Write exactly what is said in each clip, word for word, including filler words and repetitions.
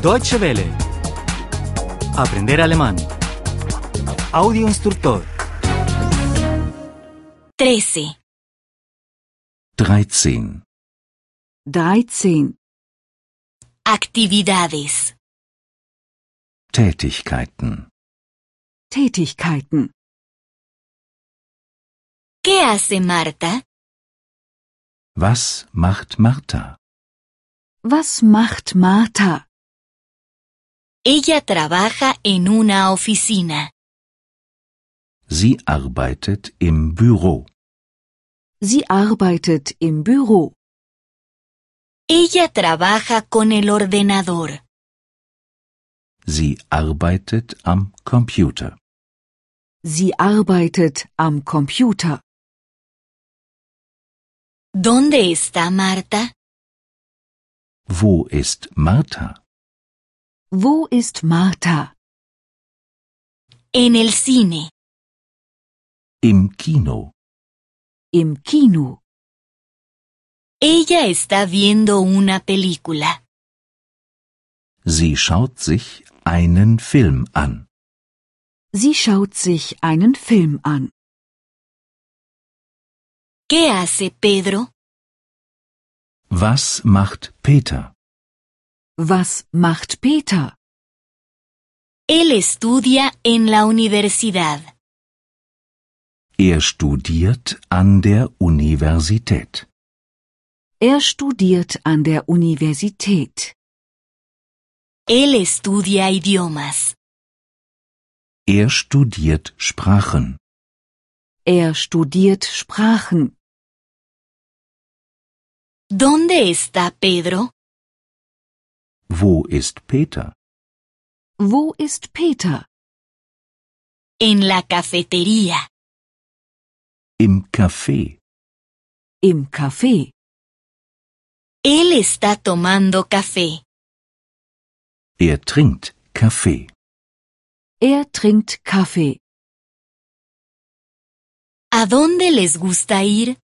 Deutsche Welle. Aprender alemán. Audio instructor. trece. dreizehn. dreizehn. Actividades. Tätigkeiten. Tätigkeiten. ¿Qué hace Marta? Was macht Martha? Was macht Martha? Ella trabaja en una oficina. Sie arbeitet im Büro. Sie arbeitet im Büro. Ella trabaja con el ordenador. Sie arbeitet am Computer. Sie arbeitet am Computer. ¿Dónde está Marta? Wo ist Martha? Wo ist Martha? En el cine. Im Kino. Im Kino. Ella está viendo una película. Sie schaut sich einen Film an. Sie schaut sich einen Film an. ¿Qué hace Pedro? Was macht Peter? Was macht Peter? Él estudia en la universidad. Er studiert an der Universität. Er studiert an der Universität. Él estudia idiomas. Er studiert Sprachen. Er studiert Sprachen. ¿Dónde está Pedro? Wo ist Peter? Wo ist Peter? En la cafetería. Im Café. Im Café. Él está tomando café. Er trinkt Kaffee. Er trinkt Kaffee. ¿A dónde les gusta ir?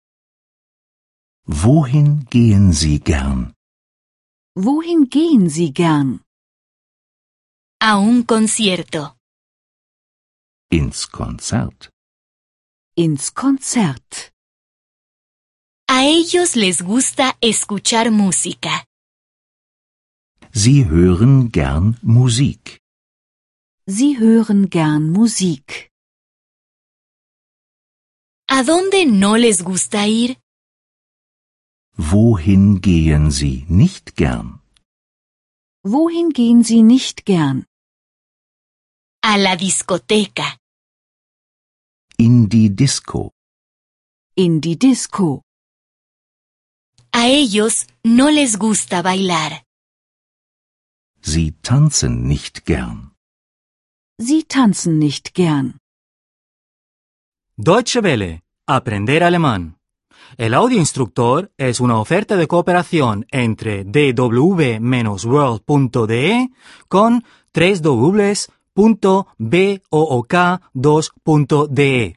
Wohin gehen Sie gern? Wohin gehen Sie gern? A un concierto. Ins Konzert. Ins Konzert. A ellos les gusta escuchar música. Sie hören gern Musik. Sie hören gern Musik. ¿A dónde no les gusta ir? Wohin gehen Sie nicht gern? Wohin gehen Sie nicht gern? A la discoteca. In die Disco. In die Disco. A ellos no les gusta bailar. Sie tanzen nicht gern. Sie tanzen nicht gern. Deutsche Welle. Aprender alemán. El audio instructor es una oferta de cooperación entre d w world punto d e con doble u doble u doble u punto book dos punto d e.